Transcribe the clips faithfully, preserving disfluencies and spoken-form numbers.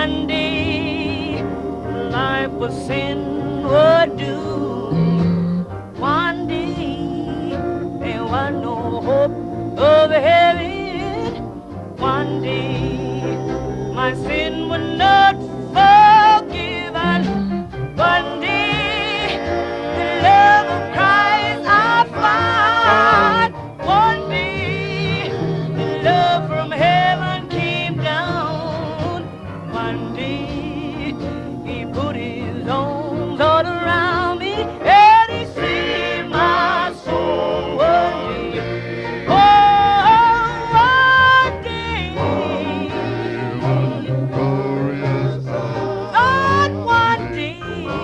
One day life was sin would do. One day there was no hope of heaven. One day my sin was not forgiven. One day the love of Christ I find. One day the love from heaven came down. One day he put his arms all around me and he saved my soul. One day, oh, one day, glorious Lord, one day,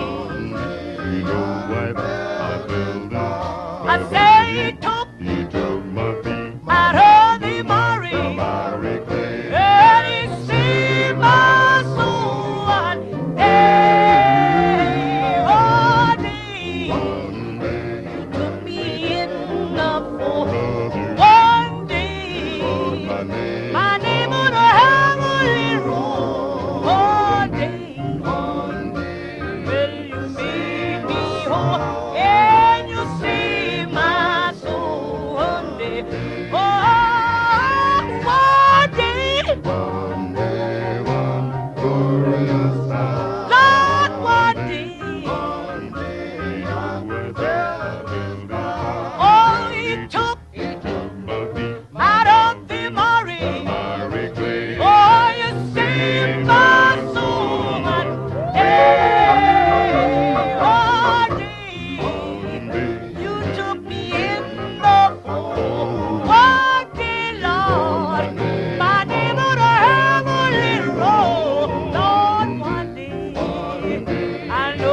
your wife, I built I say he took He took my feet, out of the miry, miry clay. and he saved my soul. One day, one day, One day, you took me in the fold. love you, One day, called my name. my name on a heavenly roll. One day, One day, will you make me whole? And you save my soul. One day, oh, one day, one day, one glorious hour. Lord, one day, One day, you were there, I built oh, he took He took my feet, out of the miry. miry clay. Oh, you saved my soul. One day, one day, One day, you took me in the fold. One day, Lord, my name on a heavenly roll. Lord, one day, I know